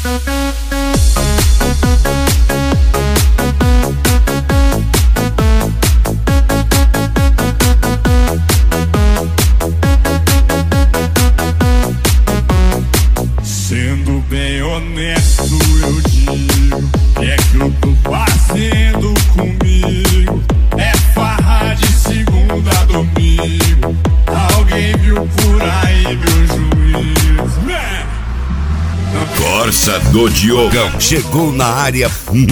Sendo bem honesto, eu digo que é que eu tô fazendo comigo é farra de segunda a domingo. Alguém viu por aí meu juízo? Corsa do Diogão chegou na área. Tem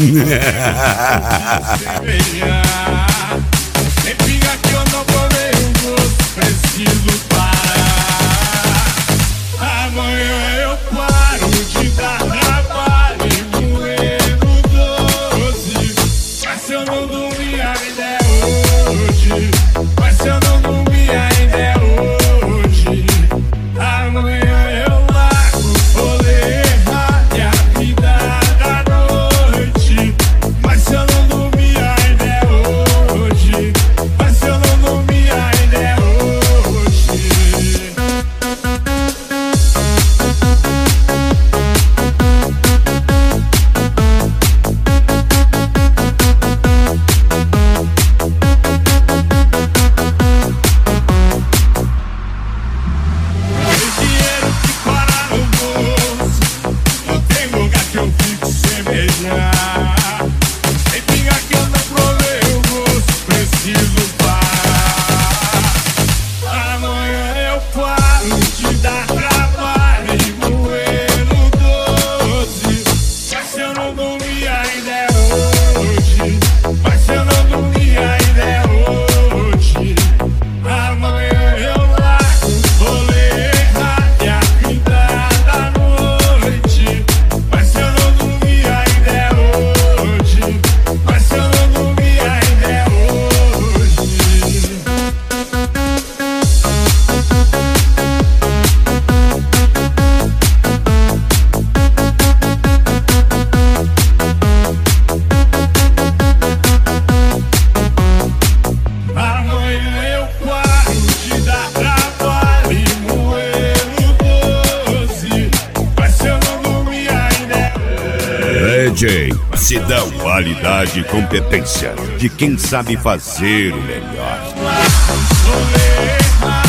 pinga que eu não provei o gosto, preciso parar. Amanhã eu paro de dar trabalho e moer no doce. Mas se eu não dormir ainda é hoje. Mas se eu não dormir ainda é hoje. Amanhã eu largo o rolê e a vida da noite. Mas se eu não dormir ainda é hoje. Mas se eu não dormir ainda é hoje. Tem dinheiro que para no bolso, não tem lugar que eu fico sem beijar. Tem pinga que eu não provei o gosto, preciso parar. Amanhã eu paro de dar trabalho e moer no doce. Mas se eu não dormir ainda é hoje. Mas se eu não dormir ainda é hoje. Amanhã eu largo o rolê e a vida da noite. Mas se eu não dormir ainda é hoje. Mas se eu não dormir ainda é hoje. Amanhã eu paro de dar trabalho e moer no doce. Mas se eu não dormir ainda é DJ Sidão, qualidade e competência de quem sabe fazer o melhor. rolê.